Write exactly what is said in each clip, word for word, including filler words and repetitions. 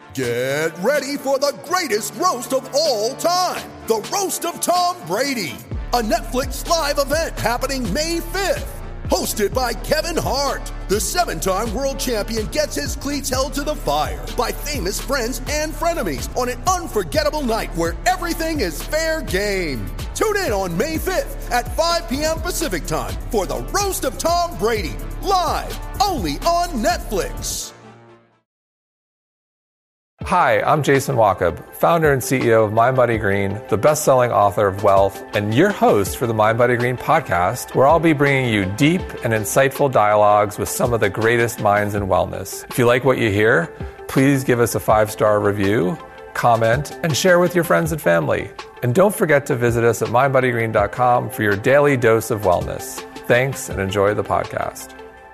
Get ready for the greatest roast of all time, the Roast of Tom Brady, a Netflix live event happening May fifth. Hosted by Kevin Hart, the seven-time world champion gets his cleats held to the fire by famous friends and frenemies on an unforgettable night where everything is fair game. Tune in on May fifth at five p.m. Pacific time for the Roast of Tom Brady, live only on Netflix. Hi, I'm Jason Wachob, founder and C E O of MindBodyGreen, the best-selling author of Wealth, and your host for the MindBodyGreen podcast, where I'll be bringing you deep and insightful dialogues with some of the greatest minds in wellness. If you like what you hear, please give us a five-star review, comment, and share with your friends and family. And don't forget to visit us at mind body green dot com for your daily dose of wellness. Thanks, and enjoy the podcast.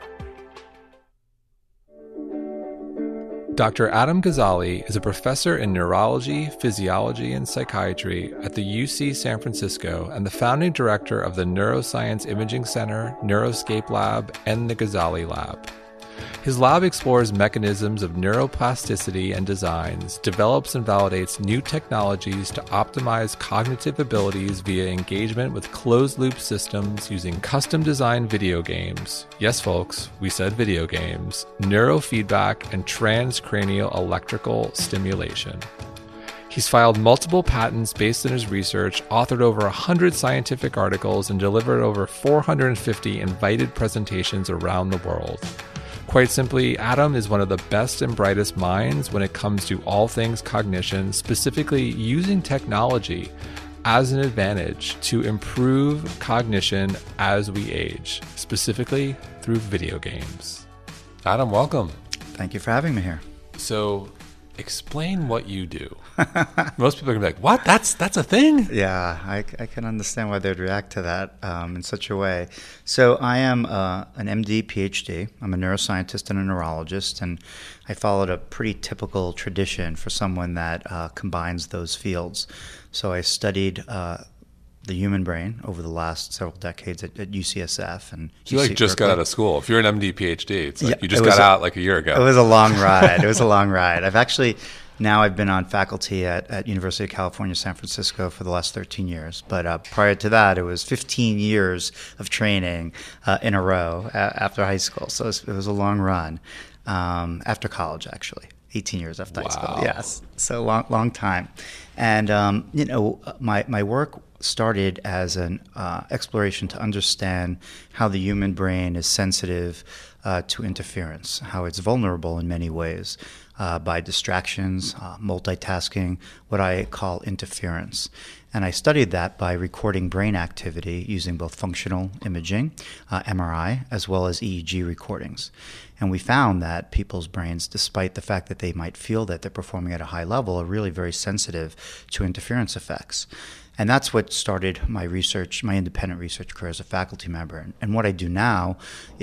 Doctor Adam Gazzaley is a professor in neurology, physiology, and psychiatry at the U C San Francisco and the founding director of the Neuroscience Imaging Center, Neuroscape Lab, and the Gazzaley Lab. His lab explores mechanisms of neuroplasticity and designs, develops and validates new technologies to optimize cognitive abilities via engagement with closed-loop systems using custom-designed video games. Yes, folks, we said video games, neurofeedback, and transcranial electrical stimulation. He's filed multiple patents based on his research, authored over one hundred scientific articles, and delivered over four hundred fifty invited presentations around the world. Quite simply, Adam is one of the best and brightest minds when it comes to all things cognition, specifically using technology as an advantage to improve cognition as we age, specifically through video games. Adam, welcome. Thank you for having me here. So, explain what you do. Most people are going to be like, what? That's that's a thing? Yeah, I, I can understand why they'd react to that um, in such a way. So I am uh, an M D, P H D. I'm a neuroscientist and a neurologist, and I followed a pretty typical tradition for someone that uh, combines those fields. So I studied uh, the human brain over the last several decades at, at U C S F. And you like just Berkeley. Got out of school. If you're an M D, P H D, it's like yeah, you just got a, out like a year ago. It was a long ride. It was a long ride. I've actually... Now I've been on faculty at, at University of California, San Francisco for the last thirteen years. But uh, prior to that, it was fifteen years of training uh, in a row a- after high school. So it was, it was a long run um, after college, actually. eighteen years after wow. high school. Yes. So long, long time. And, um, you know, my, my work started as an uh, exploration to understand how the human brain is sensitive uh, to interference, how it's vulnerable in many ways. Uh, by distractions, uh, multitasking, what I call interference. And I studied that by recording brain activity using both functional imaging, uh, M R I, as well as E E G recordings. And we found that people's brains, despite the fact that they might feel that they're performing at a high level, are really very sensitive to interference effects. And that's what started my research, my independent research career as a faculty member. And, and what I do now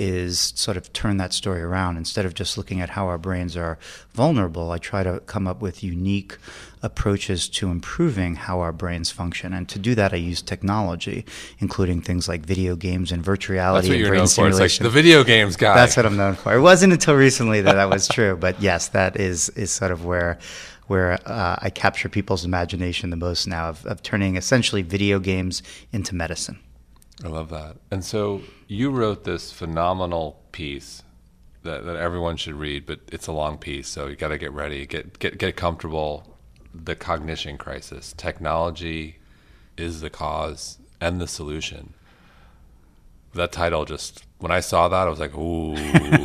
is sort of turn that story around. Instead of just looking at how our brains are vulnerable, I try to come up with unique approaches to improving how our brains function. And to do that, I use technology, including things like video games and virtual reality. That's what and you're brain known for. It's simulation. like the video games guy. That's what I'm known for. It wasn't until recently that that was true. But yes, that is, is sort of where... where uh, I capture people's imagination the most now of, of turning essentially video games into medicine. I love that. And so you wrote this phenomenal piece that, that everyone should read, but it's a long piece, so you got to get ready, get, get get comfortable. The cognition crisis. Technology is the cause and the solution. That title just, when I saw that, I was like, ooh.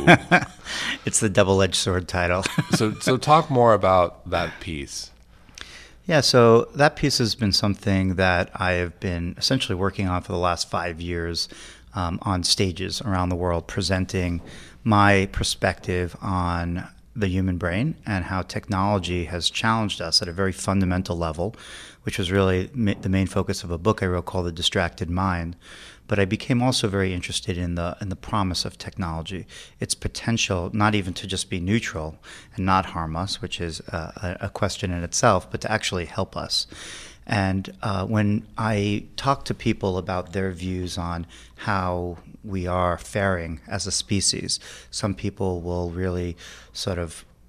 It's the double-edged sword title. so so talk more about that piece. Yeah, so that piece has been something that I have been essentially working on for the last five years um, on stages around the world, presenting my perspective on the human brain and how technology has challenged us at a very fundamental level, which was really ma- the main focus of a book I wrote called The Distracted Mind. But I became also very interested in the in the promise of technology, its potential not even to just be neutral and not harm us, which is a, a question in itself, but to actually help us. And uh, when I talk to people about their views on how we are faring as a species, some people will really sort of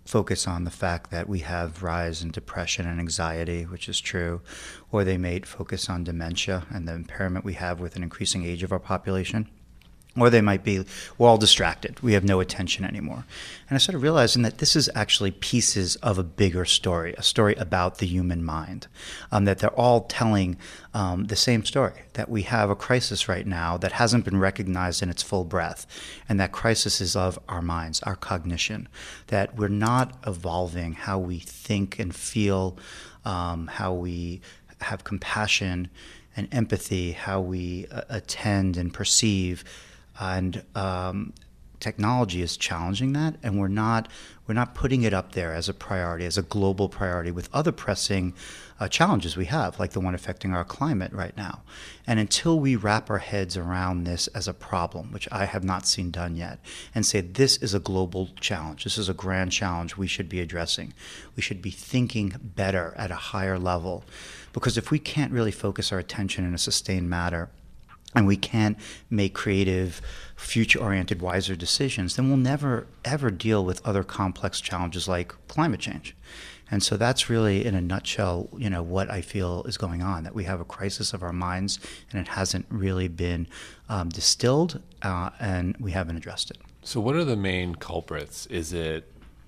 focus on the fact that we have rise in depression and anxiety, which is true, or they may focus on dementia and the impairment we have with an increasing age of our population. Or they might be, we're all distracted. We have no attention anymore. And I started realizing that this is actually pieces of a bigger story, a story about the human mind, um, that they're all telling um, the same story, that we have a crisis right now that hasn't been recognized in its full breadth. And that crisis is of our minds, our cognition, that we're not evolving how we think and feel, um, how we have compassion and empathy, how we uh, attend and perceive. And um, technology is challenging that, and we're not we're not putting it up there as a priority, as a global priority, with other pressing uh, challenges we have, like the one affecting our climate right now. And until we wrap our heads around this as a problem, which I have not seen done yet, and say this is a global challenge, this is a grand challenge we should be addressing, we should be thinking better at a higher level, because if we can't really focus our attention in a sustained manner, and we can't make creative, future-oriented, wiser decisions, then we'll never, ever deal with other complex challenges like climate change. And so that's really, in a nutshell, you know, what I feel is going on, that we have a crisis of our minds, and it hasn't really been um, distilled, uh, and we haven't addressed it. So what are the main culprits? Is it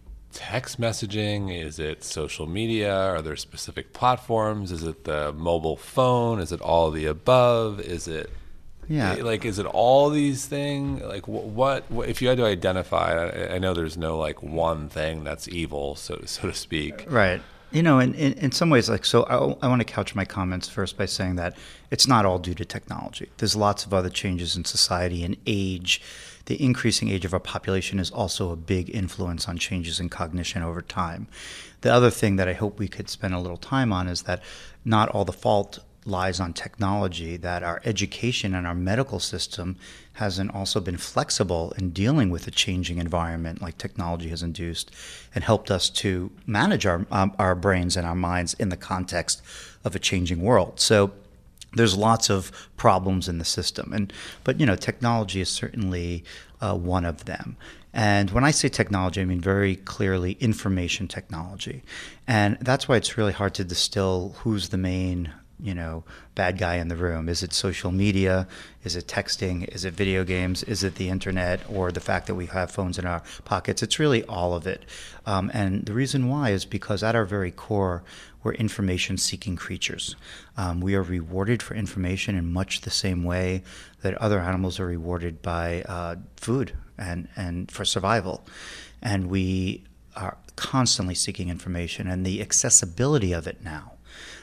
text messaging? Is it social media? Are there specific platforms? Is it the mobile phone? Is it all of the above? Is it... Yeah. Like, is it all these things? Like, what, what, if you had to identify, I, I know there's no, like, one thing that's evil, so, so to speak. Right. You know, in, in, in some ways, like, so I, I want to couch my comments first by saying that it's not all due to technology. There's lots of other changes in society and age. The increasing age of our population is also a big influence on changes in cognition over time. The other thing that I hope we could spend a little time on is that not all the fault lies on technology, that our education and our medical system hasn't also been flexible in dealing with a changing environment like technology has induced, and helped us to manage our um, our brains and our minds in the context of a changing world. So there's lots of problems in the system, and but you know, technology is certainly uh, one of them. And when I say technology, I mean very clearly information technology, and that's why it's really hard to distill who's the main, you know, bad guy in the room. Is it social media? Is it texting? Is it video games? Is it the internet, or the fact that we have phones in our pockets? It's really all of it. Um, and the reason why is because at our very core, we're information-seeking creatures. Um, we are rewarded for information in much the same way that other animals are rewarded by uh, food and, and for survival. And we are constantly seeking information, and the accessibility of it now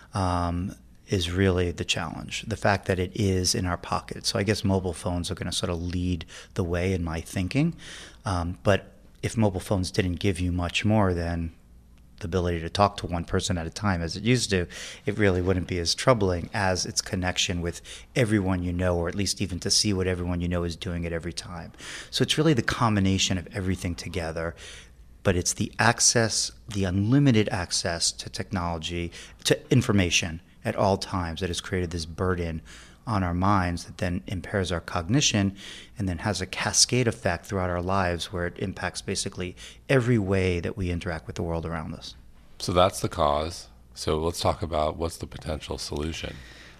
um, is really the challenge. The fact that it is in our pocket. So I guess mobile phones are going to sort of lead the way in my thinking. Um, but if mobile phones didn't give you much more than the ability to talk to one person at a time as it used to, it really wouldn't be as troubling as its connection with everyone you know, or at least even to see what everyone you know is doing at every time. So it's really the combination of everything together. But it's the access, the unlimited access to technology, to information at all times, that has created this burden on our minds that then impairs our cognition, and then has a cascade effect throughout our lives where it impacts basically every way that we interact with the world around us. So that's the cause. So let's talk about what's the potential solution.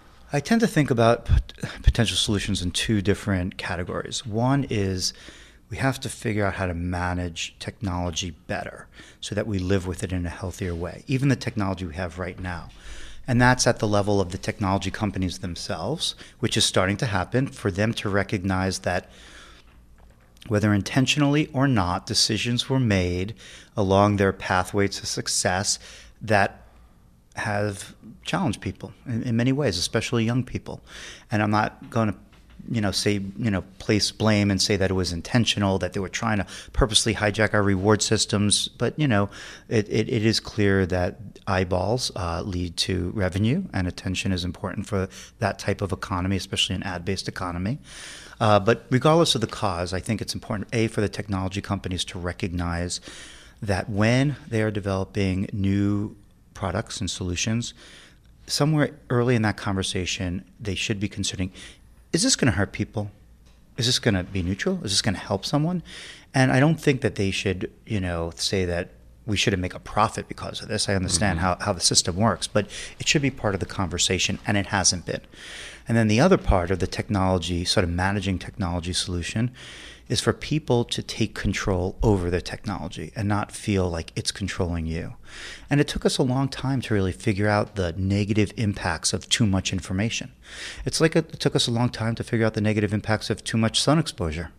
I tend to think about potential solutions in two different categories. One is we have to figure out how to manage technology better so that we live with it in a healthier way, even the technology we have right now. And that's at the level of the technology companies themselves, which is starting to happen, for them to recognize that whether intentionally or not, decisions were made along their pathway to success that have challenged people in, in many ways, especially young people. And I'm not going to you know, say, you know, place blame and say that it was intentional, that they were trying to purposely hijack our reward systems. But, you know, it, it, it is clear that eyeballs uh, lead to revenue, and attention is important for that type of economy, especially an ad-based economy. Uh, but regardless of the cause, I think it's important, A, for the technology companies to recognize that when they are developing new products and solutions, somewhere early in that conversation, they should be considering, is this going to hurt people? Is this going to be neutral? Is this going to help someone? And I don't think that they should, you know, say that we shouldn't make a profit because of this. I understand mm-hmm. how, how the system works, but it should be part of the conversation, and it hasn't been. And then the other part of the technology, sort of managing technology solution, is for people to take control over their technology and not feel like it's controlling you. And it took us a long time to really figure out the negative impacts of too much information. It's like it took us a long time to figure out the negative impacts of too much sun exposure,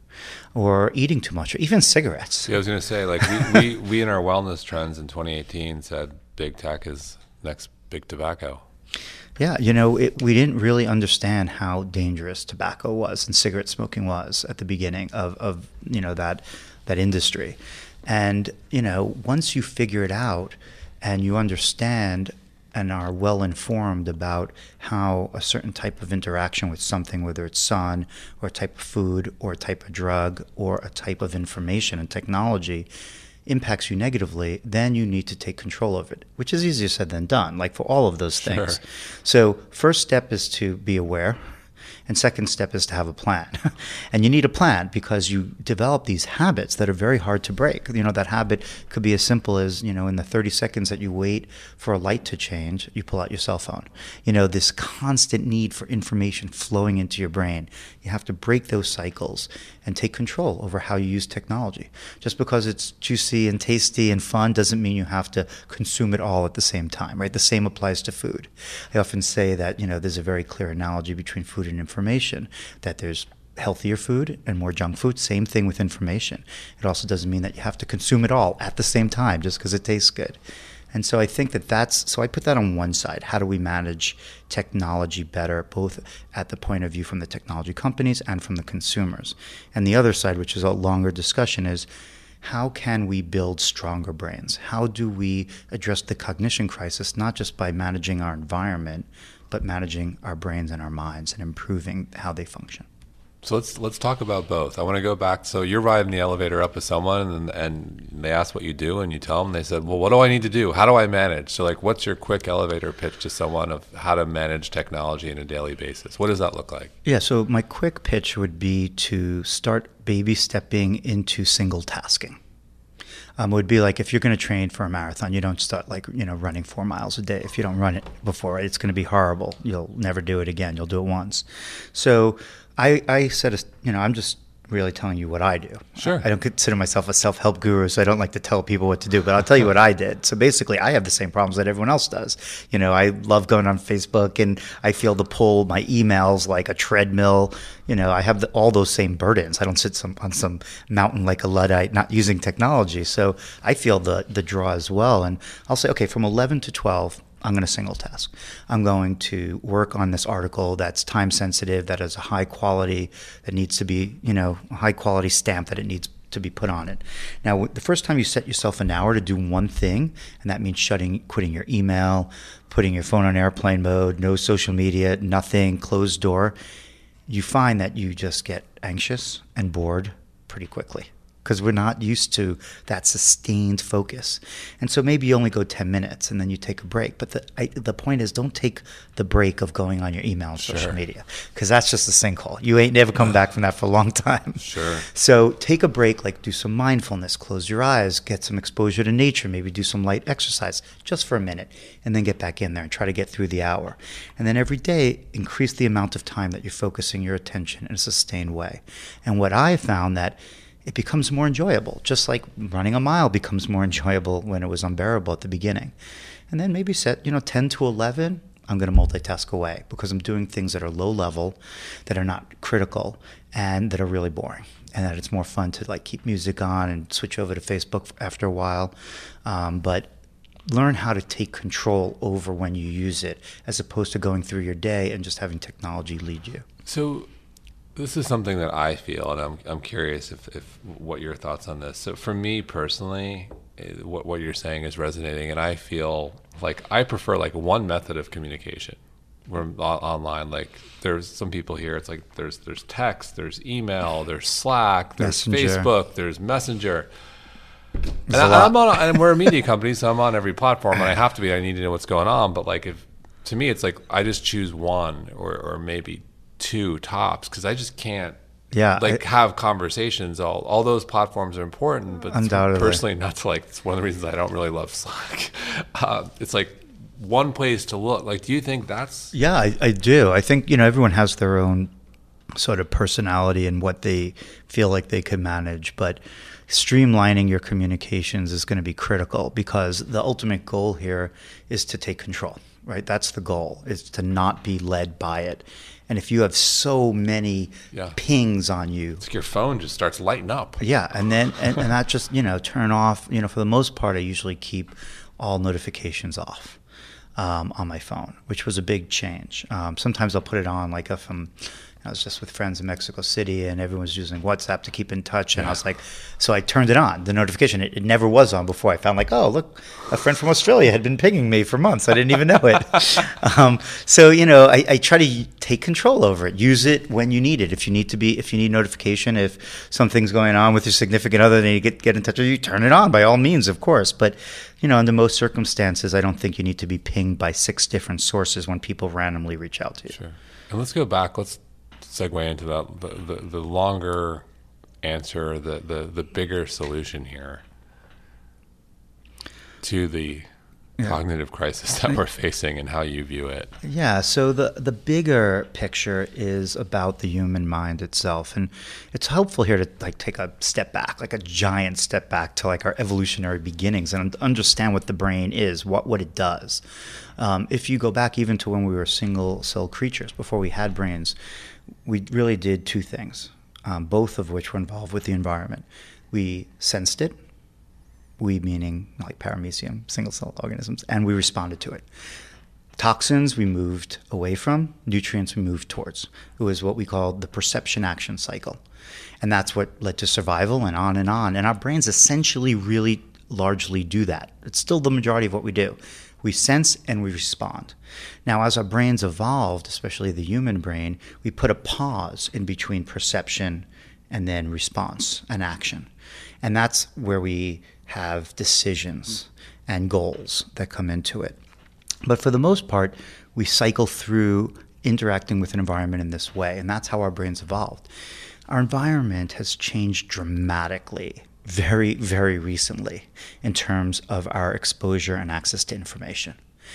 or eating too much, or even cigarettes. Yeah, I was going to say, like, we, we, we in our wellness trends in twenty eighteen said big tech is next big tobacco. Yeah, you know, it, we didn't really understand how dangerous tobacco was and cigarette smoking was at the beginning of, of you know, that that industry. And, you know, once you figure it out and you understand and are well informed about how a certain type of interaction with something, whether it's sun or a type of food or a type of drug or a type of information and technology, impacts you negatively, then you need to take control of it, which is easier said than done, like for all of those things. Sure. So first step is to be aware. And second step is to have a plan. And you need a plan because you develop these habits that are very hard to break. You know, that habit could be as simple as, you know, in the thirty seconds that you wait for a light to change, you pull out your cell phone. You know, this constant need for information flowing into your brain. You have to break those cycles and take control over how you use technology. Just because it's juicy and tasty and fun doesn't mean you have to consume it all at the same time, right? The same applies to food. I often say that, you know, there's a very clear analogy between food and information, that there's healthier food and more junk food. Same thing with information. It also doesn't mean that you have to consume it all at the same time just because it tastes good. And so I think that that's, so I put that on one side. How do we manage technology better, both at the point of view from the technology companies and from the consumers? And the other side, which is a longer discussion, is how can we build stronger brains? How do we address the cognition crisis, not just by managing our environment, but managing our brains and our minds and improving how they function? So let's let's talk about both. I want to go back. So you're riding the elevator up with someone, and, and they ask what you do, and you tell them. They said, "Well, what do I need to do? How do I manage?" So, like, what's your quick elevator pitch to someone of how to manage technology on a daily basis? What does that look like? Yeah. So my quick pitch would be to start baby stepping into single tasking. Um, it would be like if you're going to train for a marathon, you don't start like, you know, running four miles a day. If you don't run it before, it's going to be horrible. You'll never do it again. You'll do it once. So I, I said, you know, I'm just really telling you what I do. Sure. I don't consider myself a self-help guru, so I don't like to tell people what to do, but I'll tell you what I did. So basically, I have the same problems that everyone else does. You know, I love going on Facebook, and I feel the pull, my emails like a treadmill. You know, I have the, all those same burdens. I don't sit some, on some mountain like a Luddite not using technology. So I feel the, the draw as well. And I'll say, okay, from eleven to twelve, I'm going to single task. I'm going to work on this article that's time sensitive, that is a high quality, that needs to be, you know, a high quality stamp that it needs to be put on it. Now, the first time you set yourself an hour to do one thing, and that means shutting, quitting your email, putting your phone on airplane mode, no social media, nothing, closed door, you find that you just get anxious and bored pretty quickly, because we're not used to that sustained focus. And so maybe you only go ten minutes and then you take a break. But the I, the point is, don't take the break of going on your email and social Sure. media, because that's just a sinkhole. You ain't never come back from that for a long time. Sure. So take a break, like do some mindfulness, close your eyes, get some exposure to nature, maybe do some light exercise just for a minute, and then get back in there and try to get through the hour. And then every day, increase the amount of time that you're focusing your attention in a sustained way. And what I found that it becomes more enjoyable, just like running a mile becomes more enjoyable when it was unbearable at the beginning. And then maybe set, you know, ten to eleven, I'm going to multitask away because I'm doing things that are low level, that are not critical, and that are really boring. And that it's more fun to like keep music on and switch over to Facebook after a while. Um, but learn how to take control over when you use it, as opposed to going through your day and just having technology lead you. So this is something that I feel, and I'm I'm curious if, if what your thoughts on this. So for me personally, what what you're saying is resonating, and I feel like I prefer like one method of communication. We're online. Like there's some people here. It's like there's there's text, there's email, there's Slack, there's Messenger. Facebook, there's Messenger. And I, I'm on, and we're a media company, so I'm on every platform, and I have to be. I need to know what's going on. But like, if to me, it's like I just choose one or or maybe two tops, because I just can't Yeah, like I, have conversations. All all those platforms are important, but undoubtedly. personally, not to like. It's one of the reasons I don't really love Slack. Uh, it's like one place to look. Like, do you think that's? Yeah, I, I do. I think, you know, everyone has their own sort of personality and what they feel like they can manage, but streamlining your communications is going to be critical, because the ultimate goal here is to take control, right? That's the goal, is to not be led by it. And if you have so many Yeah. pings on you, It's like your phone just starts lighting up. yeah, and then and, and that just, you know, turn off, you know, for the most part, I usually keep all notifications off um, on my phone, which was a big change. Um, sometimes I'll put it on, like if I'm, I was just with friends in Mexico City and everyone's using WhatsApp to keep in touch. And Yeah. I was like, so I turned it on, the notification. It, it never was on before. I found like, oh, look, a friend from Australia had been pinging me for months. I didn't even know it. um, so, you know, I, I try to take control over it. Use it when you need it. If you need to be, if you need notification, if something's going on with your significant other, then you get, get in touch with you, turn it on by all means, of course. But, you know, under most circumstances, I don't think you need to be pinged by six different sources when people randomly reach out to you. Sure. And let's go back. Let's segue into that the, the, the longer answer, the, the, the bigger solution here to the Yeah. cognitive crisis that we're facing and how you view it. Yeah, so the, the bigger picture is about the human mind itself. And it's helpful here to like take a step back, like a giant step back to like our evolutionary beginnings and understand what the brain is, what, what it does. Um, if you go back even to when we were single cell creatures, before we had brains, we really did two things, um, both of which were involved with the environment. We sensed it, we meaning like paramecium, single cell organisms, and we responded to it. Toxins we moved away from, nutrients we moved towards. It was what we call the perception action cycle. And that's what led to survival and on and on. And our brains essentially really largely do that. It's still the majority of what we do. We sense and we respond. Now, as our brains evolved, especially the human brain, we put a pause in between perception and then response and action. And that's where we have decisions and goals that come into it. But for the most part, we cycle through interacting with an environment in this way, and that's how our brains evolved. Our environment has changed dramatically very, very recently in terms of our exposure and access to information.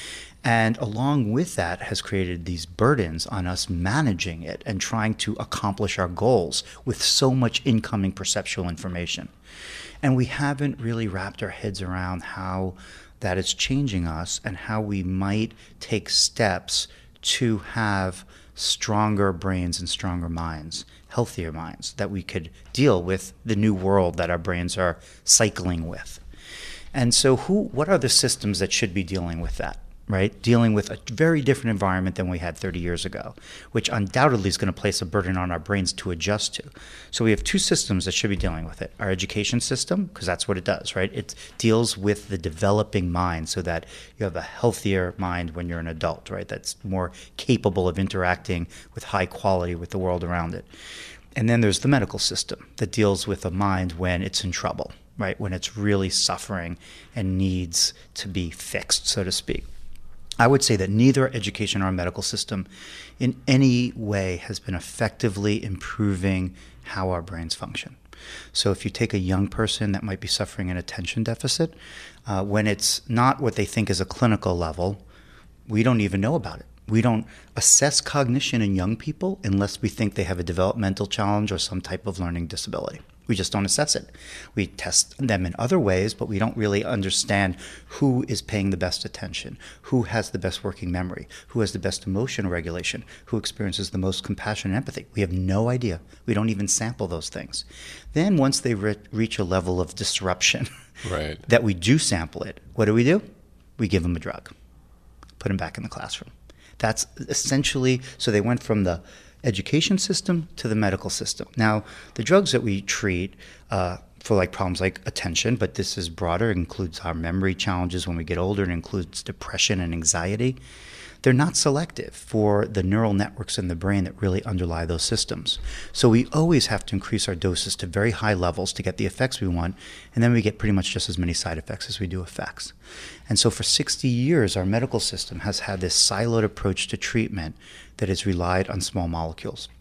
And along with that has created these burdens on us managing it and trying to accomplish our goals with so much incoming perceptual information. And we haven't really wrapped our heads around how that is changing us and how we might take steps to have stronger brains and stronger minds, healthier minds, that we could deal with the new world that our brains are cycling with. And so who, what are the systems that should be dealing with that, right? Dealing with a very different environment than we had thirty years ago, which undoubtedly is going to place a burden on our brains to adjust to. So we have two systems that should be dealing with it. Our education system, because that's what it does, right? It deals with the developing mind so that you have a healthier mind when you're an adult, right? That's more capable of interacting with high quality with the world around it. And then there's the medical system that deals with the mind when it's in trouble, right? When it's really suffering and needs to be fixed, so to speak. I would say that neither education or medical system in any way has been effectively improving how our brains function. So if you take a young person that might be suffering an attention deficit, uh, when it's not what they think is a clinical level, we don't even know about it. We don't assess cognition in young people unless we think they have a developmental challenge or some type of learning disability. We just don't assess it. We test them in other ways, but we don't really understand who is paying the best attention, who has the best working memory, who has the best emotional regulation, who experiences the most compassion and empathy. We have no idea. We don't even sample those things. Then once they re- reach a level of disruption Right. that we do sample it, what do we do? We give them a drug, put them back in the classroom. That's essentially, so they went from the education system to the medical system. Now, the drugs that we treat uh, for like problems like attention, but this is broader, it includes our memory challenges when we get older, it includes depression and anxiety. They're not selective for the neural networks in the brain that really underlie those systems. So we always have to increase our doses to very high levels to get the effects we want, and then we get pretty much just as many side effects as we do effects. And so for sixty years, our medical system has had this siloed approach to treatment that has relied on small molecules.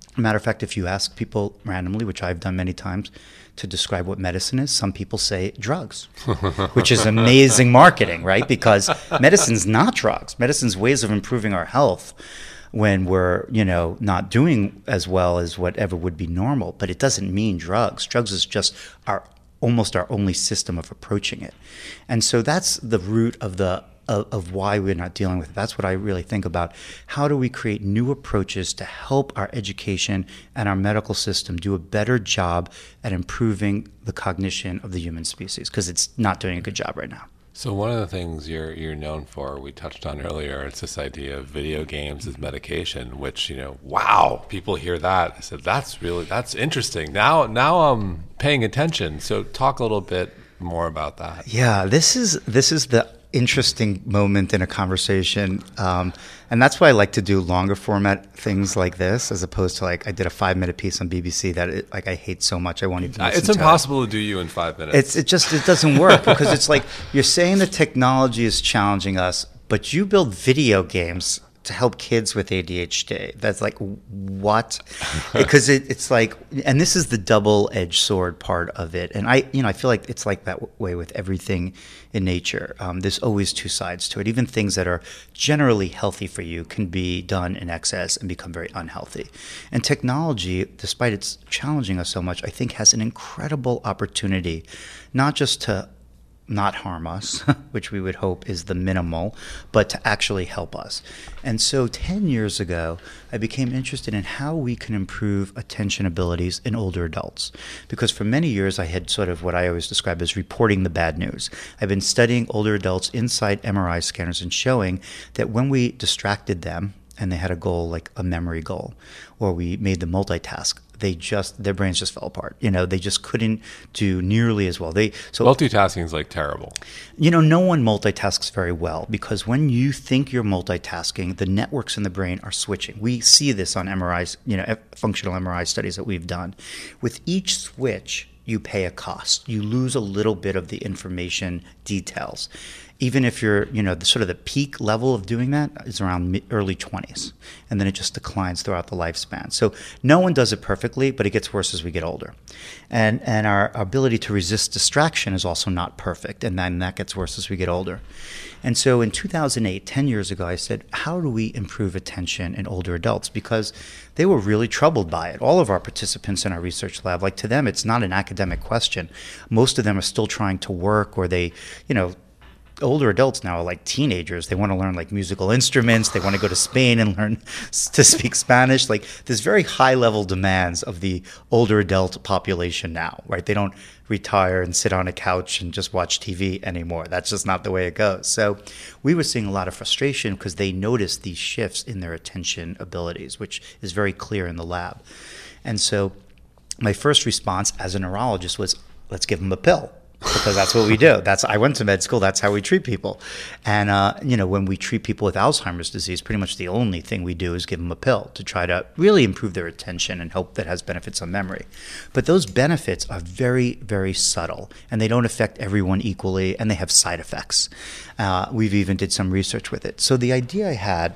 Matter of fact, if you ask people randomly, which I've done many times, to describe what medicine is, some people say drugs, which is amazing marketing, right? Because medicine's not drugs. Medicine's ways of improving our health when we're, you know, not doing as well as whatever would be normal. But it doesn't mean drugs. Drugs is just our almost our only system of approaching it. And so that's the root of the Of, of why we're not dealing with it. That's what I really think about. How do we create new approaches to help our education and our medical system do a better job at improving the cognition of the human species? Because it's not doing a good job right now. So one of the things you're you're known for, we touched on earlier, it's this idea of video games as medication, which, you know, wow, people hear that. I said, that's really, that's interesting. Now, now I'm paying attention. So talk a little bit more about that. Yeah, this is this is the interesting moment in a conversation, um, and that's why I like to do longer format things like this, as opposed to like I did a five minute piece on B B C that it, like I hate so much I won't even. Listen It's to impossible it. to do you in five minutes. It's it just it doesn't work because it's like you're saying the technology is challenging us, but you build video games to help kids with A D H D. That's like, what? Because it, it's like, and this is the double-edged sword part of it. And I, you know, I feel like it's like that way with everything in nature. Um, there's always two sides to it. Even things that are generally healthy for you can be done in excess and become very unhealthy. And technology, despite it's challenging us so much, I think has an incredible opportunity, not just to not harm us, which we would hope is the minimal, but to actually help us. And so ten years ago, I became interested in how we can improve attention abilities in older adults. Because for many years, I had sort of what I always describe as reporting the bad news. I've been studying older adults inside M R I scanners and showing that when we distracted them, and they had a goal like a memory goal, or we made them multitask, they just, their brains just fell apart. You know, they just couldn't do nearly as well. They so multitasking is like terrible. You know, no one multitasks very well because when you think you're multitasking, the networks in the brain are switching. We see this on M R Is, you know, functional M R I studies that we've done. With each switch, you pay a cost. You lose a little bit of the information details. Even if you're, you know, the sort of the peak level of doing that is around mid, early twenties, and then it just declines throughout the lifespan. So no one does it perfectly, but it gets worse as we get older. And and our ability to resist distraction is also not perfect, and then that gets worse as we get older. And so in two thousand eight, ten years ago, I said, how do we improve attention in older adults? Because they were really troubled by it. All of our participants in our research lab, like to them, it's not an academic question. Most of them are still trying to work, or they, you know, older adults now are like teenagers. They want to learn like musical instruments. They want to go to Spain and learn to speak Spanish. Like there's very high level demands of the older adult population now, right? They don't retire and sit on a couch and just watch T V anymore. That's just not the way it goes. So we were seeing a lot of frustration because they noticed these shifts in their attention abilities, which is very clear in the lab. And so my first response as a neurologist was, let's give them a pill. Because that's what we do. That's I went to med school. That's how we treat people. And, uh, you know, when we treat people with Alzheimer's disease, pretty much the only thing we do is give them a pill to try to really improve their attention and hope that has benefits on memory. But those benefits are very, very subtle, and they don't affect everyone equally, and they have side effects. Uh, we've even did some research with it. So the idea I had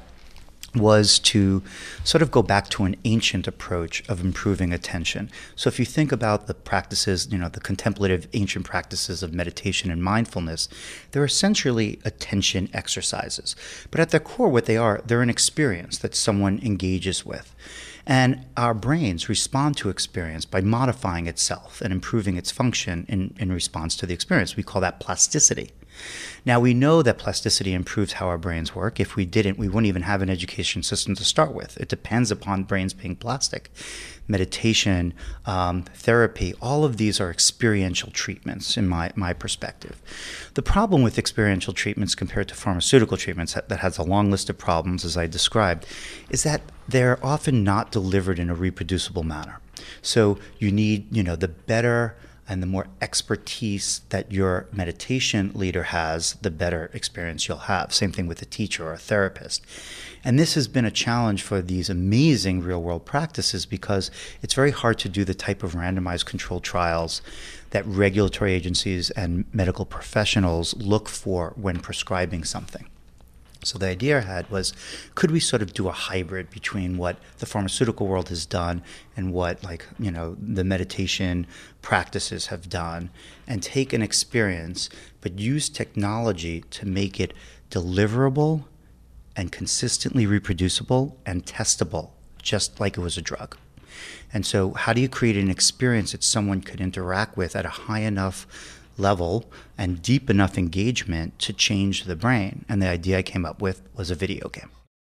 was to sort of go back to an ancient approach of improving attention. So if you think about the practices, you know, the contemplative ancient practices of meditation and mindfulness, they're essentially attention exercises. But at their core, what they are, they're an experience that someone engages with. And our brains respond to experience by modifying itself and improving its function in, in response to the experience. We call that plasticity. Now, we know that plasticity improves how our brains work. If we didn't, we wouldn't even have an education system to start with. It depends upon brains being plastic. Meditation, um, therapy, all of these are experiential treatments in my, my perspective. The problem with experiential treatments compared to pharmaceutical treatments that, that has a long list of problems, as I described, is that they're often not delivered in a reproducible manner. So you need, you know, the better and the more expertise that your meditation leader has, the better experience you'll have. Same thing with a teacher or a therapist. And this has been a challenge for these amazing real-world practices because it's very hard to do the type of randomized controlled trials that regulatory agencies and medical professionals look for when prescribing something. So the idea I had was, could we sort of do a hybrid between what the pharmaceutical world has done and what, like, you know, the meditation practices have done, and take an experience but use technology to make it deliverable and consistently reproducible and testable, just like it was a drug. And so how do you create an experience that someone could interact with at a high enough level and deep enough engagement to change the brain? And the idea I came up with was a video game.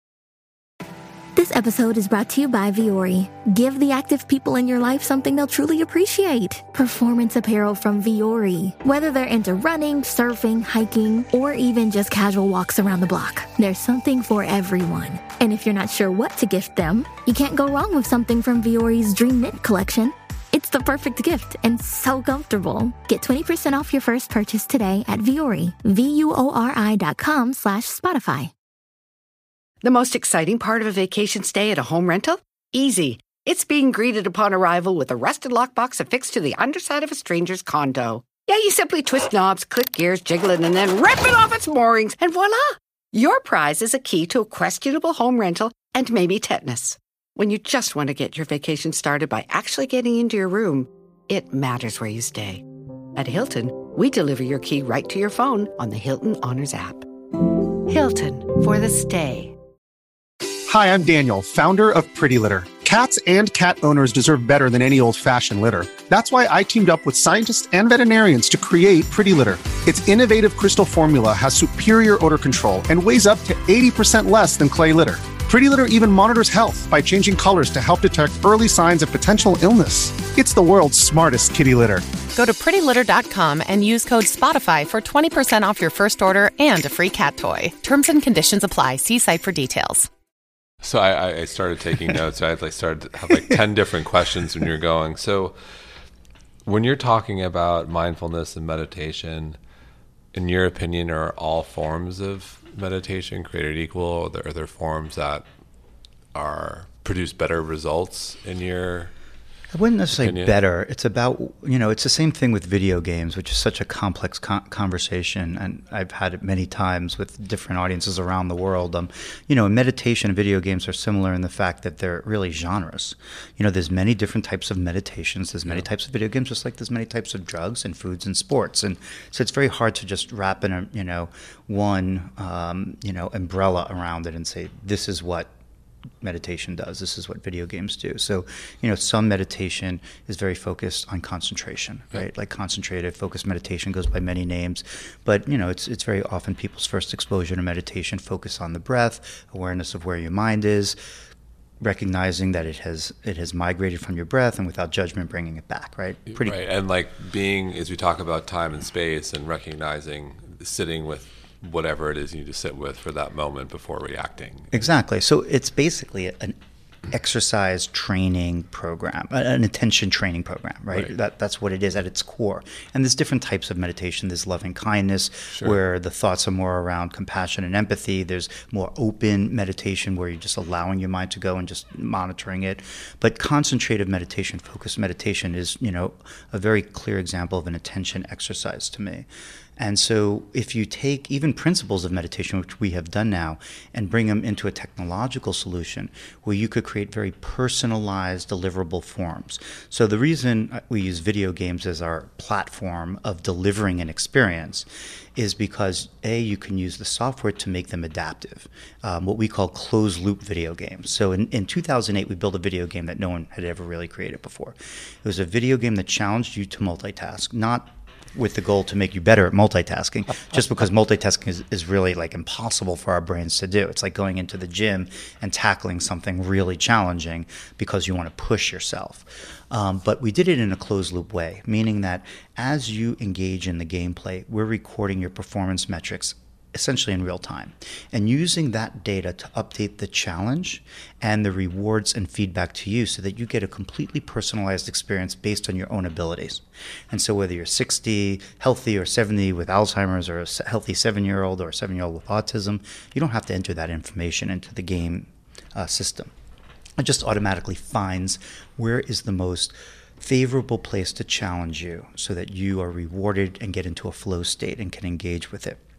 This episode is brought to you by Vuori. Give the active people in your life something they'll truly appreciate. Performance apparel from Vuori. Whether they're into running, surfing, hiking, or even just casual walks around the block, there's something for everyone. And if you're not sure what to gift them, you can't go wrong with something from Vuori's Dream Knit collection. It's the perfect gift and so comfortable. Get twenty percent off your first purchase today at Vuori, V-U-O-R-I dot com slash Spotify. The most exciting part of a vacation stay at a home rental? Easy. It's being greeted upon arrival with a rusted lockbox affixed to the underside of a stranger's condo. Yeah, you simply twist knobs, click gears, jiggle it, and then rip it off its moorings, and voila! Your prize is a key to a questionable home rental and maybe tetanus. When you just want to get your vacation started by actually getting into your room, it matters where you stay. At Hilton, we deliver your key right to your phone on the Hilton Honors app. Hilton, for the stay. Hi, I'm Daniel, founder of Pretty Litter. Cats and cat owners deserve better than any old-fashioned litter. That's why I teamed up with scientists and veterinarians to create Pretty Litter. Its innovative crystal formula has superior odor control and weighs up to eighty percent less than clay litter. Pretty Litter even monitors health by changing colors to help detect early signs of potential illness. It's the world's smartest kitty litter. Go to pretty litter dot com and use code SPOTIFY for twenty percent off your first order and a free cat toy. Terms and conditions apply. See site for details. So I, I started taking notes. I had like started to have like ten different questions when you're going. So when you're talking about mindfulness and meditation, in your opinion, are all forms of meditation created equal? Or are there forms that are produce better results in your I wouldn't necessarily opinion? Better. It's about, you know, it's the same thing with video games, which is such a complex con- conversation. And I've had it many times with different audiences around the world. Um, you know, meditation and video games are similar in the fact that they're really genres. You know, there's many different types of meditations. There's many yeah. types of video games, just like there's many types of drugs and foods and sports. And so it's very hard to just wrap in a, you know, one, um, you know, umbrella around it and say, this is what meditation does. This is what video games do. So, you know, some meditation is very focused on concentration, right? Yeah. Like concentrated, focused meditation goes by many names. But, you know, it's it's very often people's first exposure to meditation focus on the breath, awareness of where your mind is, recognizing that it has it has migrated from your breath, and without judgment bringing it back, right? Pretty right. And like being, as we talk about time and space and recognizing, sitting with whatever it is you need to sit with for that moment before reacting. Exactly. So it's basically an exercise training program, an attention training program, right? right? That That's what it is at its core. And there's different types of meditation. There's loving kindness, sure. where the thoughts are more around compassion and empathy. There's more open meditation where you're just allowing your mind to go and just monitoring it. But concentrative meditation, focused meditation is, you know, a very clear example of an attention exercise to me. And so if you take even principles of meditation, which we have done now, and bring them into a technological solution where you could create very personalized deliverable forms. So the reason we use video games as our platform of delivering an experience is because, A, you can use the software to make them adaptive, um, what we call closed-loop video games. So in, in two thousand eight, we built a video game that no one had ever really created before. It was a video game that challenged you to multitask, not with the goal to make you better at multitasking, just because multitasking is, is really like impossible for our brains to do. It's like going into the gym and tackling something really challenging because you want to push yourself. Um, but we did it in a closed loop way, meaning that as you engage in the gameplay, we're recording your performance metrics essentially in real time, and using that data to update the challenge and the rewards and feedback to you so that you get a completely personalized experience based on your own abilities. And so whether you're sixty, healthy, or seventy with Alzheimer's, or a healthy seven-year-old or a seven-year-old with autism, you don't have to enter that information into the game uh, system. It just automatically finds where is the most favorable place to challenge you so that you are rewarded and get into a flow state and can engage with it.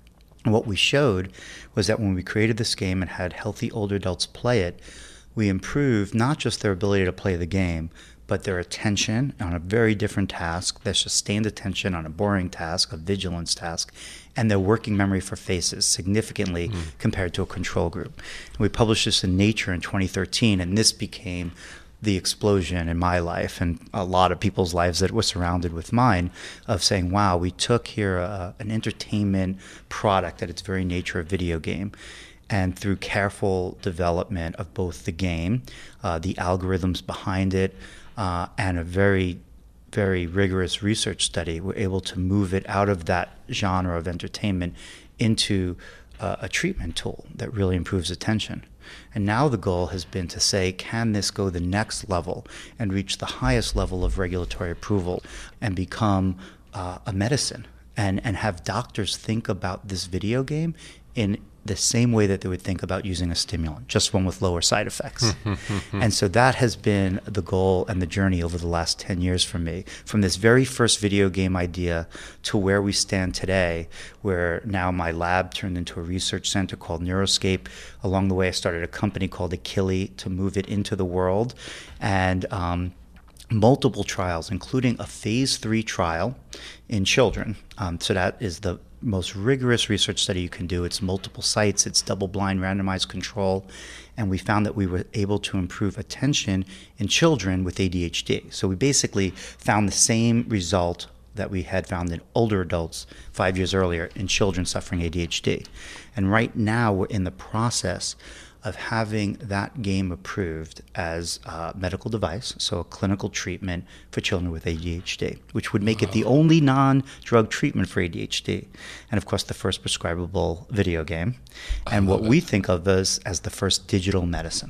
And what we showed was that when we created this game and had healthy older adults play it, we improved not just their ability to play the game, but their attention on a very different task, their sustained attention on a boring task, a vigilance task, and their working memory for faces significantly mm. compared to a control group. And we published this in Nature in twenty thirteen, and this became the explosion in my life and a lot of people's lives that were surrounded with mine of saying, wow, we took here a, an entertainment product at its very nature, a video game, and through careful development of both the game, uh, the algorithms behind it, uh, and a very, very rigorous research study, we're able to move it out of that genre of entertainment into uh, a treatment tool that really improves attention. And now the goal has been to say, can this go the next level and reach the highest level of regulatory approval and become uh, a medicine and, and have doctors think about this video game in the same way that they would think about using a stimulant, just one with lower side effects. And so that has been the goal and the journey over the last ten years for me, from this very first video game idea to where we stand today, where now my lab turned into a research center called Neuroscape. Along the way, I started a company called Achille to move it into the world. And um, multiple trials, including a phase three trial in children. Um, so that is the most rigorous research study you can do. It's multiple sites, it's double-blind randomized control, and we found that we were able to improve attention in children with A D H D. So we basically found the same result that we had found in older adults five years earlier in children suffering A D H D. And right now we're in the process of having that game approved as a medical device, so a clinical treatment for children with A D H D, which would make wow. it the only non-drug treatment for A D H D. And of course, the first prescribable video game. And what it. we think of as, as the first digital medicine.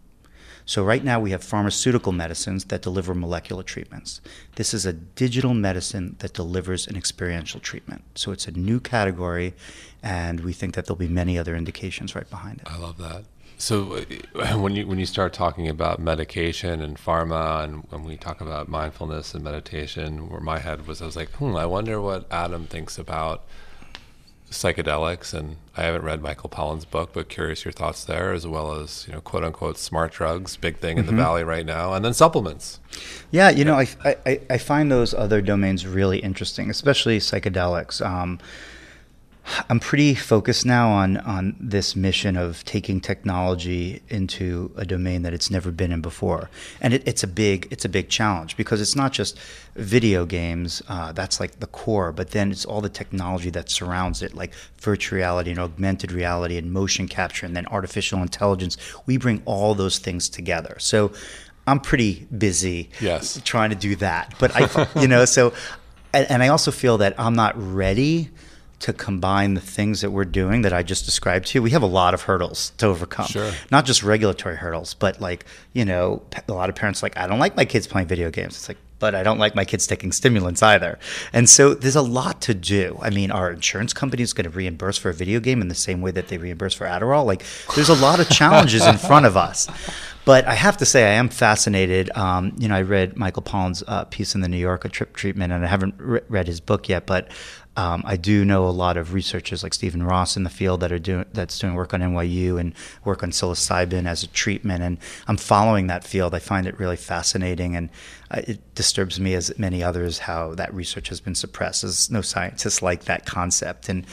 So right now we have pharmaceutical medicines that deliver molecular treatments. This is a digital medicine that delivers an experiential treatment. So it's a new category, and we think that there'll be many other indications right behind it. I love that. So when you when you start talking about medication and pharma, and when we talk about mindfulness and meditation, where my head was, I was like, hmm, I wonder what Adam thinks about psychedelics. And I haven't read Michael Pollan's book, but curious your thoughts there, as well as, you know, quote unquote smart drugs, big thing in mm-hmm. the Valley right now, and then supplements. Yeah, you yeah. know, I, I I find those other domains really interesting, especially psychedelics. Um, I'm pretty focused now on, on this mission of taking technology into a domain that it's never been in before, and it, it's a big it's a big challenge because it's not just video games. Uh, that's like the core, but then it's all the technology that surrounds it, like virtual reality and augmented reality and motion capture, and then artificial intelligence. We bring all those things together. So I'm pretty busy yes. trying to do that, but I you know so, and, and I also feel that I'm not ready to combine the things that we're doing that I just described to you. We have a lot of hurdles to overcome. Sure. Not just regulatory hurdles, but like, you know, a lot of parents are like, I don't like my kids playing video games. It's like, but I don't like my kids taking stimulants either. And so there's a lot to do. I mean, our insurance company is going to reimburse for a video game in the same way that they reimburse for Adderall. Like, there's a lot of challenges in front of us. But I have to say, I am fascinated. Um, you know, I read Michael Pollan's uh, piece in the New Yorker, Trip Treatment, and I haven't re- read his book yet, but Um, I do know a lot of researchers like Stephen Ross in the field that are doing that's doing work on N Y U and work on psilocybin as a treatment, and I'm following that field. I find it really fascinating, and uh, it disturbs me, as many others, how that research has been suppressed. There's no scientists like that concept, and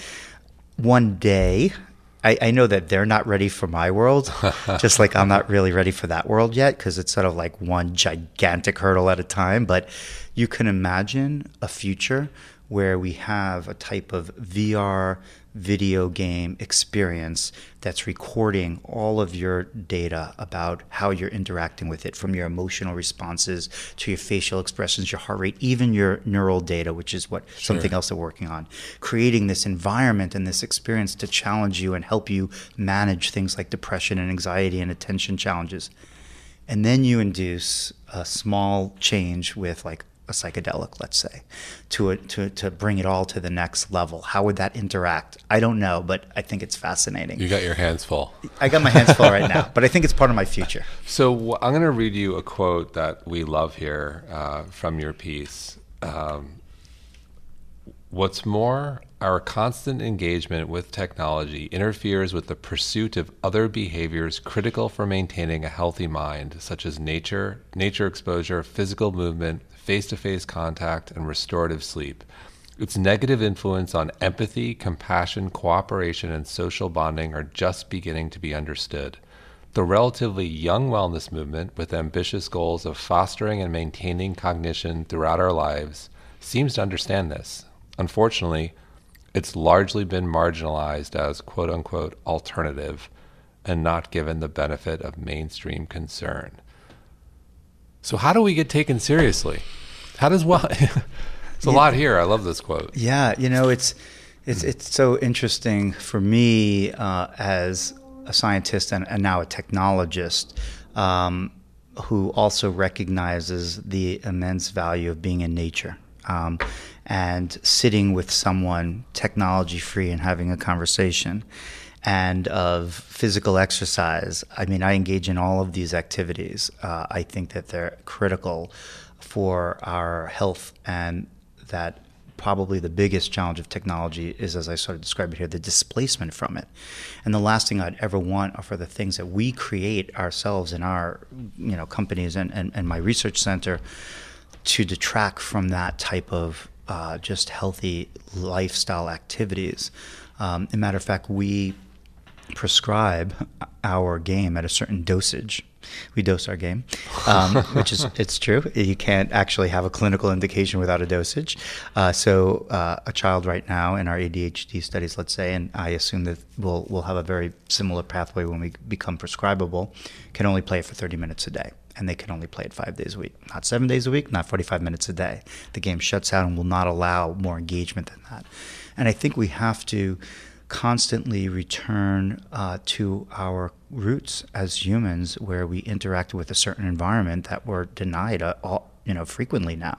one day, I, I know that they're not ready for my world, just like I'm not really ready for that world yet, because it's sort of like one gigantic hurdle at a time. But you can imagine a future where we have a type of V R video game experience that's recording all of your data about how you're interacting with it, from your emotional responses to your facial expressions, your heart rate, even your neural data, which is what sure. something else they're working on. Creating this environment and this experience to challenge you and help you manage things like depression and anxiety and attention challenges. And then you induce a small change with like a psychedelic, let's say, to a, to to bring it all to the next level. How would that interact? I don't know, but I think it's fascinating. You got your hands full. I got my hands full right now, but I think it's part of my future. So I'm going to read you a quote that we love here uh, from your piece. Um, What's more, our constant engagement with technology interferes with the pursuit of other behaviors critical for maintaining a healthy mind, such as nature, nature exposure, physical movement, face-to-face contact, and restorative sleep. Its negative influence on empathy, compassion, cooperation, and social bonding are just beginning to be understood. The relatively young wellness movement, with ambitious goals of fostering and maintaining cognition throughout our lives, seems to understand this. Unfortunately, it's largely been marginalized as quote-unquote alternative and not given the benefit of mainstream concern. So how do we get taken seriously? How does well? It's a yeah. lot here. I love this quote. Yeah, you know, it's it's it's so interesting for me uh, as a scientist and, and now a technologist um, who also recognizes the immense value of being in nature. Um, and sitting with someone technology-free and having a conversation, and of physical exercise. I mean, I engage in all of these activities. Uh, I think that they're critical for our health, and that probably the biggest challenge of technology is, as I sort of described it here, the displacement from it. And the last thing I'd ever want are for the things that we create ourselves in our, you know, companies and, and, and my research center to detract from that type of uh, just healthy lifestyle activities. Um, as a matter of fact, we prescribe our game at a certain dosage. We dose our game, um, which is, it's true. You can't actually have a clinical indication without a dosage. Uh, so uh, a child right now in our A D H D studies, let's say, and I assume that we'll, we'll have a very similar pathway when we become prescribable, can only play it for thirty minutes a day. And they can only play it five days a week. Not seven days a week, not forty-five minutes a day. The game shuts out and will not allow more engagement than that. And I think we have to constantly return uh, to our roots as humans, where we interact with a certain environment that we're denied uh, all, you know, frequently now,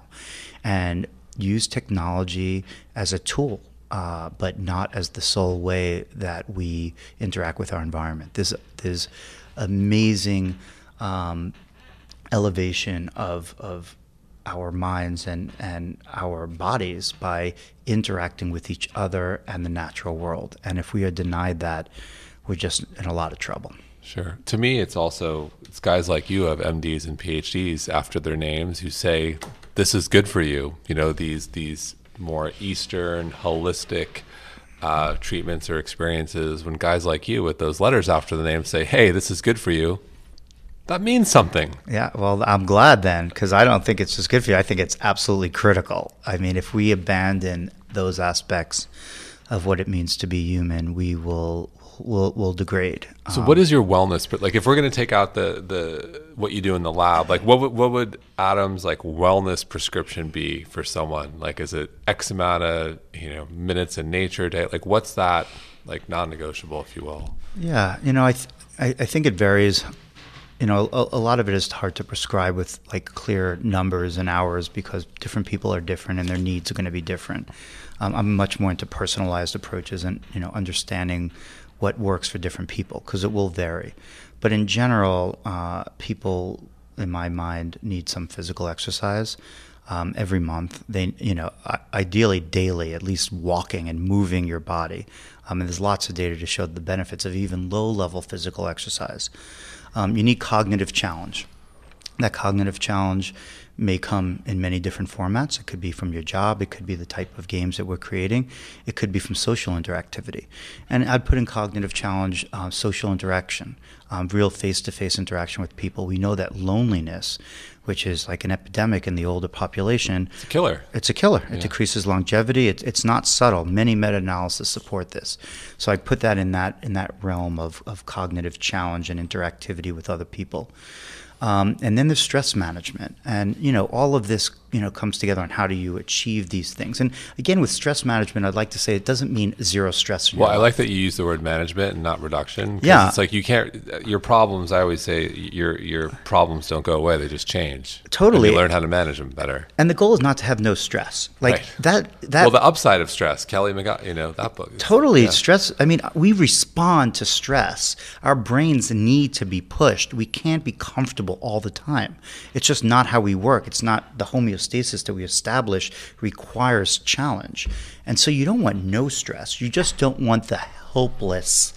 and use technology as a tool, uh, but not as the sole way that we interact with our environment. There's, there's amazing um, elevation of of our minds and, and our bodies by interacting with each other and the natural world. And if we are denied that, we're just in a lot of trouble. Sure. To me, it's also, it's guys like you who have M Ds and P H Ds after their names who say, this is good for you. You know, these these more Eastern, holistic uh, treatments or experiences. When guys like you with those letters after the name say, hey, this is good for you, that means something. Yeah, well, I'm glad then, because I don't think it's just good for you. I think it's absolutely critical. I mean, if we abandon those aspects of what it means to be human, we will will will degrade. So, um, what is your wellness? But like, if we're going to take out the the what you do in the lab, like, what would what would Adam's like wellness prescription be for someone? Like, is it X amount of you know minutes in nature day? Like, what's that like non-negotiable, if you will? Yeah, you know, I th- I, I think it varies. You know, a, a lot of it is hard to prescribe with like clear numbers and hours, because different people are different and their needs are going to be different. Um, I'm much more into personalized approaches and, you know, understanding what works for different people, because it will vary. But in general, uh, people, in my mind, need some physical exercise um, every month. They, you know, ideally daily, at least walking and moving your body. Um, and there's lots of data to show the benefits of even low-level physical exercise. Um, you need cognitive challenge. That cognitive challenge may come in many different formats. It could be from your job. It could be the type of games that we're creating. It could be from social interactivity. And I'd put in cognitive challenge uh, social interaction, um, real face-to-face interaction with people. We know that loneliness, which is like an epidemic in the older population. It's a killer. It's a killer. Yeah. It decreases longevity. It, it's not subtle. Many meta-analyses support this. So I put that in that in that realm of, of cognitive challenge and interactivity with other people. Um, and then there's stress management. And, you know, all of this, you know, comes together on how do you achieve these things. And again, with stress management, I'd like to say it doesn't mean zero stress in Well, your I life. like that you use the word management and not reduction. Yeah. It's like you can't, your problems, I always say, your your problems don't go away. They just change. Totally. And you learn how to manage them better. And the goal is not to have no stress. Like Right. that, that. Well, the upside of stress, Kelly McGonigal, you know, that book. is- Totally. yeah. Stress. I mean, we respond to stress. Our brains need to be pushed. We can't be comfortable all the time. It's just not how we work. It's not the homeostasis homeostasis that we establish requires challenge. And so you don't want no stress. You just don't want the helpless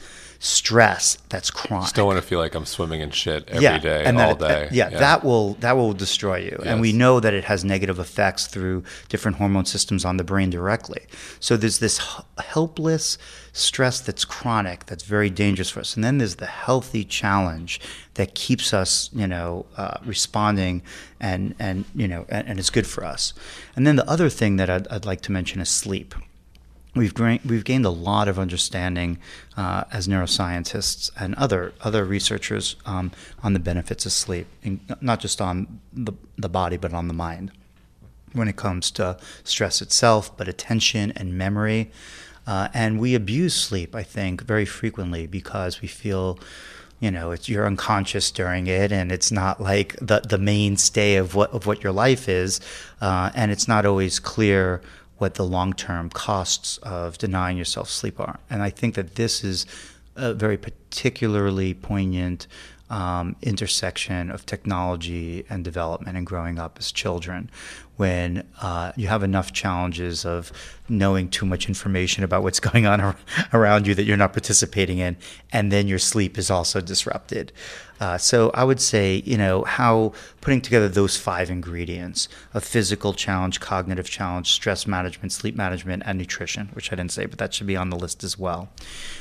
stress that's chronic. Just don't want to feel like I'm swimming in shit every yeah, day, and all that, day. Uh, yeah, yeah, that will that will destroy you. Yes. And we know that it has negative effects through different hormone systems on the brain directly. So there's this h- helpless stress that's chronic, that's very dangerous for us. And then there's the healthy challenge that keeps us, you know, uh, responding and, and you know, and, and is good for us. And then the other thing that I'd, I'd like to mention is sleep. We've gra- we've gained a lot of understanding uh, as neuroscientists and other other researchers um, on the benefits of sleep, and not just on the the body but on the mind. When it comes to stress itself, but attention and memory, uh, and we abuse sleep, I think, very frequently because we feel, you know, it's you're unconscious during it, and it's not like the the mainstay of what of what your life is, uh, and it's not always clear what the long-term costs of denying yourself sleep are. And I think that this is a very particularly poignant um, intersection of technology and development and growing up as children, when uh, you have enough challenges of knowing too much information about what's going on ar- around you that you're not participating in, and then your sleep is also disrupted. Uh, so I would say, you know, how putting together those five ingredients of physical challenge, cognitive challenge, stress management, sleep management, and nutrition, which I didn't say, but that should be on the list as well.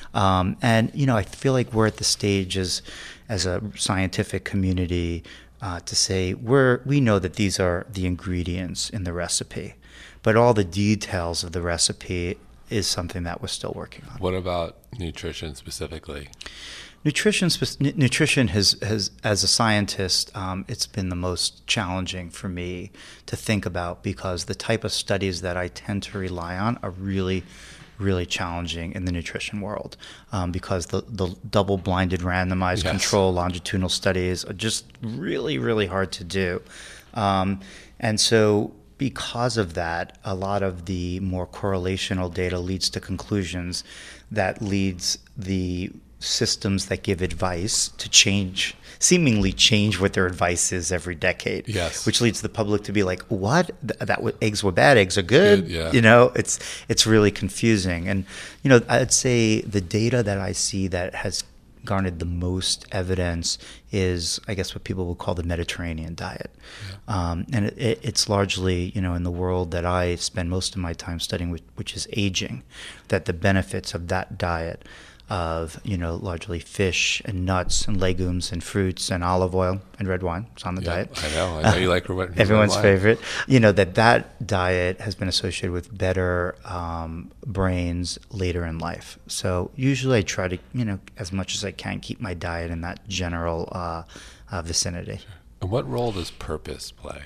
Um, and, you know, I feel like we're at the stage as, as a scientific community uh, to say we're, we know that these are the ingredients in the recipe, but all the details of the recipe is something that we're still working on. What about nutrition specifically? Nutrition, nutrition has, has, as a scientist, um, it's been the most challenging for me to think about because the type of studies that I tend to rely on are really, really challenging in the nutrition world um, because the, the double-blinded, randomized, yes. control longitudinal studies are just really, really hard to do. Um, and so because of that, a lot of the more correlational data leads to conclusions that leads the systems that give advice to change, seemingly change what their advice is every decade. Yes. Which leads the public to be like, what? Th- that w- eggs were bad, eggs are good. Good, yeah. You know, it's it's really confusing. And, you know, I'd say the data that I see that has garnered the most evidence is, I guess, what people would call the Mediterranean diet. Yeah. Um, and it, it, it's largely, you know, in the world that I spend most of my time studying, which, which is aging, that the benefits of that diet of, you know, largely fish and nuts and legumes and fruits and olive oil and red wine. It's on the yeah, diet. I know. I know you like red, everyone's red wine. favorite. You know, that that diet has been associated with better um, brains later in life. So usually I try to, you know, as much as I can, keep my diet in that general uh, uh, vicinity. Sure. And what role does purpose play?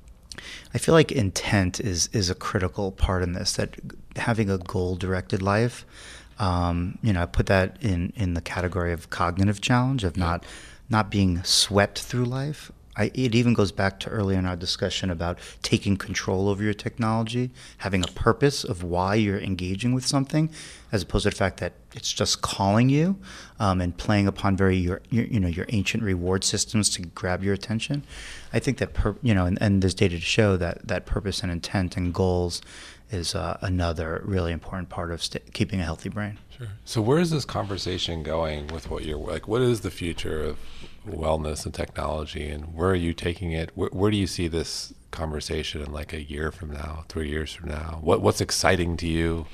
I feel like intent is is a critical part in this, that having a goal-directed life, Um, you know, I put that in, in the category of cognitive challenge, of not not being swept through life. I, it even goes back to earlier in our discussion about taking control over your technology, having a purpose of why you're engaging with something, as opposed to the fact that it's just calling you um, and playing upon very your, your you know your ancient reward systems to grab your attention. I think that pur- you know, and, and there's data to show that that purpose and intent and goals is uh, another really important part of st- keeping a healthy brain. Sure. So where is this conversation going with what you're like? What is the future of wellness and technology, and where are you taking it? Where, where do you see this conversation in like a year from now, three years from now? What what's exciting to you?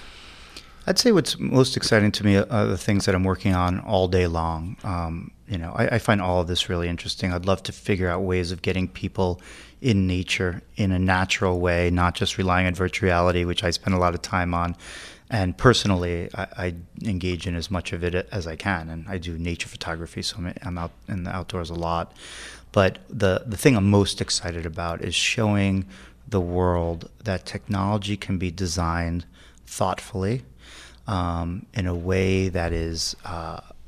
I'd say what's most exciting to me are the things that I'm working on all day long. Um, you know, I, I find all of this really interesting. I'd love to figure out ways of getting people in nature in a natural way, not just relying on virtual reality, which I spend a lot of time on. And personally, I, I engage in as much of it as I can, and I do nature photography, so I'm, I'm out in the outdoors a lot. But the, the thing I'm most excited about is showing the world that technology can be designed thoughtfully, um, in a way that is uh,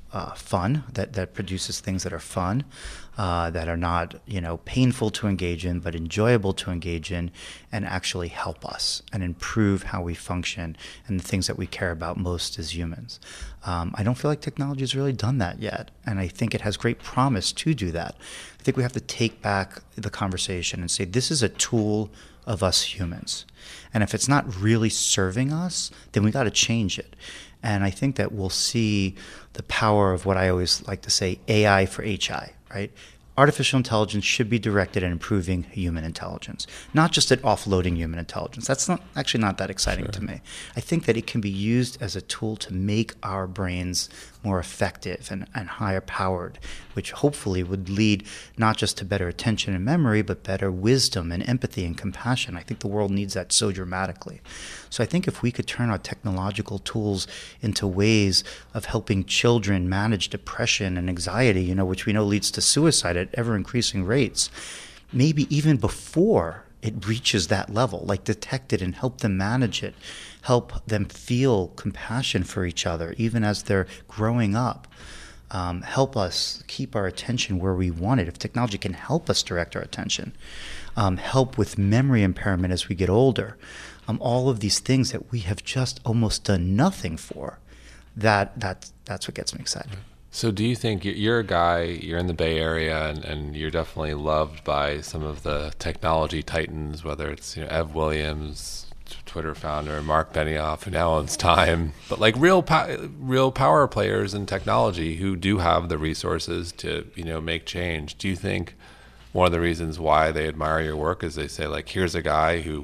uh, fun, that, that produces things that are fun, uh, that are not, you know, painful to engage in, but enjoyable to engage in, and actually help us and improve how we function and the things that we care about most as humans. Um, I don't feel like technology has really done that yet, and I think it has great promise to do that. I think we have to take back the conversation and say, this is a tool of us humans. And if it's not really serving us, then we got to change it. And I think that we'll see the power of what I always like to say, A I for H I, right? Artificial intelligence should be directed at improving human intelligence, not just at offloading human intelligence. That's not actually not that exciting Sure. to me. I think that it can be used as a tool to make our brains more effective and, and higher powered, which hopefully would lead not just to better attention and memory, but better wisdom and empathy and compassion. I think the world needs that so dramatically. So I think if we could turn our technological tools into ways of helping children manage depression and anxiety, you know, which we know leads to suicide at ever increasing rates, maybe even before it reaches that level, like detect it and help them manage it, help them feel compassion for each other, even as they're growing up. Um, help us keep our attention where we want it. If technology can help us direct our attention, um, help with memory impairment as we get older, um, all of these things that we have just almost done nothing for, that, that that's what gets me excited. So do you think you're a guy, you're in the Bay Area, and, and you're definitely loved by some of the technology titans, whether it's, you know, Ev Williams, Twitter founder, Mark Benioff, who now owns Time, but like real po- real power players in technology who do have the resources to, you know, make change. Do you think one of the reasons why they admire your work is they say, like, here's a guy who,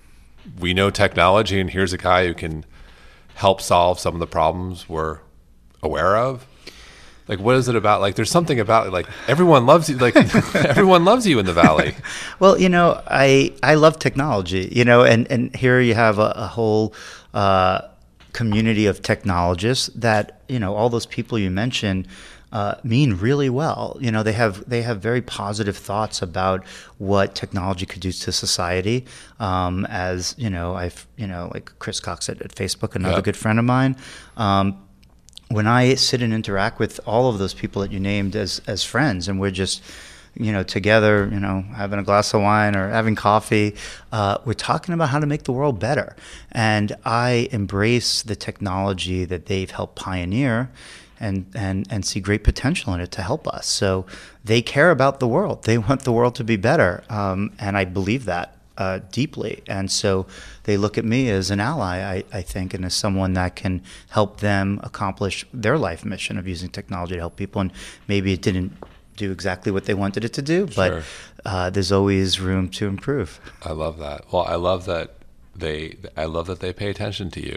we know technology, and here's a guy who can help solve some of the problems we're aware of? Like, what is it about? Like, there's something about, like, everyone loves you. Like, everyone loves you in the Valley. Well, you know, I I love technology, you know, and, and here you have a, a whole uh, community of technologists that, you know, all those people you mentioned uh, mean really well. You know, they have they have very positive thoughts about what technology could do to society. Um, as, you know, I've, you know, like Chris Cox at, at Facebook, another Yep. good friend of mine. Um, when I sit and interact with all of those people that you named as, as friends, and we're just, you know, together, you know, having a glass of wine or having coffee, uh, we're talking about how to make the world better. And I embrace the technology that they've helped pioneer and, and, and see great potential in it to help us. So they care about the world. They want the world to be better. Um, and I believe that. Uh, deeply. And so they look at me as an ally, I, I think, and as someone that can help them accomplish their life mission of using technology to help people. And maybe it didn't do exactly what they wanted it to do, but Sure. uh, there's always room to improve. I love that. Well, I love that they, I love that they pay attention to you.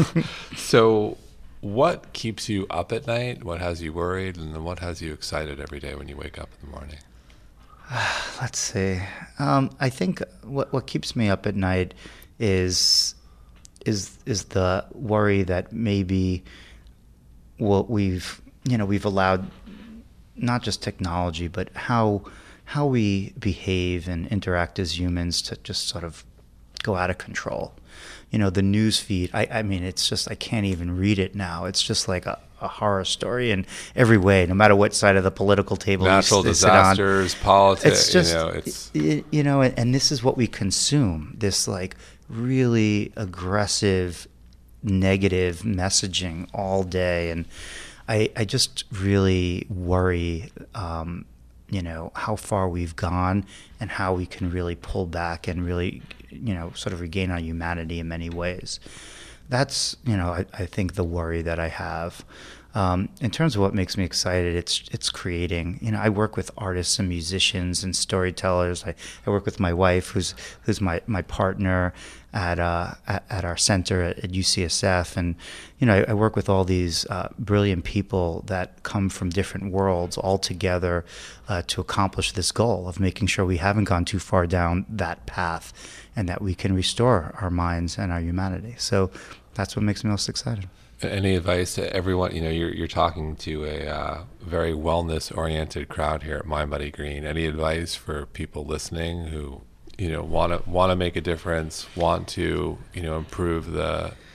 So what keeps you up at night? What has you worried? And then what has you excited every day when you wake up in the morning? Let's see. Um, I think what what keeps me up at night is is is the worry that maybe what we've you know we've allowed not just technology, but how how we behave and interact as humans to just sort of go out of control. You know, the news feed, I, I mean, it's just, I can't even read it now. It's just like a, a horror story in every way, no matter what side of the political table Natural you s- sit on. disasters, politics, It's just, you know, it's... y- you know, and, and this is what we consume, this like really aggressive, negative messaging all day. And I, I just really worry, um, you know, how far we've gone and how we can really pull back and really, you know, sort of regain our humanity in many ways. That's, you know, I, I think the worry that I have. Um, in terms of what makes me excited, it's it's creating. You know, I work with artists and musicians and storytellers. I, I work with my wife, who's who's my, my partner at, uh, at at our center at, at U C S F, and you know, I, I work with all these uh, brilliant people that come from different worlds all together uh, to accomplish this goal of making sure we haven't gone too far down that path, and that we can restore our minds and our humanity. So that's what makes me most excited. Any advice to everyone? You know, you're you're talking to a uh, very wellness-oriented crowd here at MindBody Green. Any advice for people listening who, you know, want to want to make a difference, want to, you know, improve the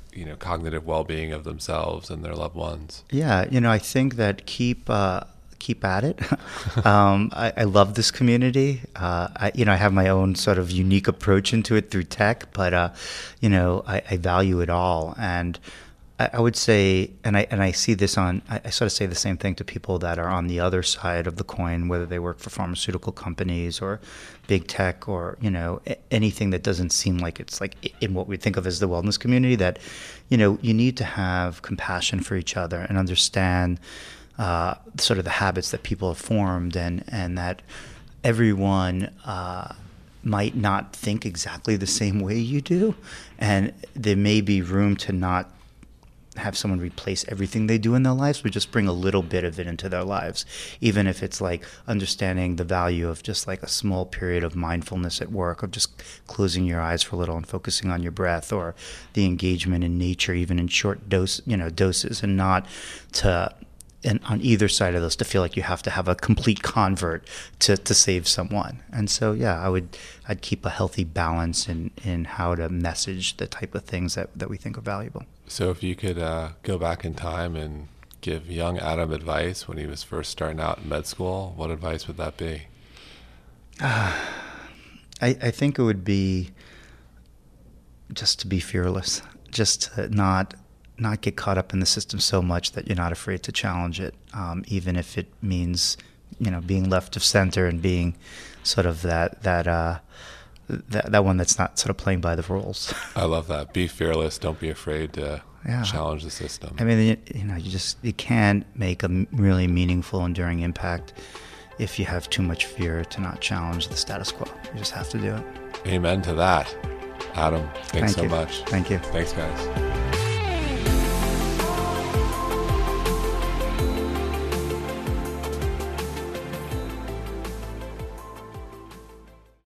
you know, cognitive well-being of themselves and their loved ones? Yeah, you know, I think that keep uh, keep at it. um, I, I love this community. Uh, I, you know, I have my own sort of unique approach into it through tech, but uh, you know, I, I value it all. And I, I would say, and I and I see this on, I, I sort of say the same thing to people that are on the other side of the coin, whether they work for pharmaceutical companies or big tech or, you know, anything that doesn't seem like it's like in what we think of as the wellness community, that, you know, you need to have compassion for each other and understand uh, sort of the habits that people have formed, and, and that everyone uh, might not think exactly the same way you do. And there may be room to not have someone replace everything they do in their lives, but just bring a little bit of it into their lives, even if it's like understanding the value of just like a small period of mindfulness at work, of just closing your eyes for a little and focusing on your breath, or the engagement in nature, even in short dose, you know, doses, and not to, and on either side of those, to feel like you have to have a complete convert to, to save someone. And so, yeah, I would, I'd keep a healthy balance in, in how to message the type of things that, that we think are valuable. So if you could uh, go back in time and give young Adam advice when he was first starting out in med school, what advice would that be? Uh, I, I think it would be just to be fearless, just to not not get caught up in the system so much that you're not afraid to challenge it, um, even if it means, you know, being left of center and being sort of that that uh, that that one that's not sort of playing by the rules. I love that. Be fearless. Don't be afraid to yeah. challenge the system. I mean, you, you know, you just you can't make a really meaningful, enduring impact if you have too much fear to not challenge the status quo. You just have to do it. Amen to that. Adam, thanks Thank so you. much. Thank you. Thanks, guys.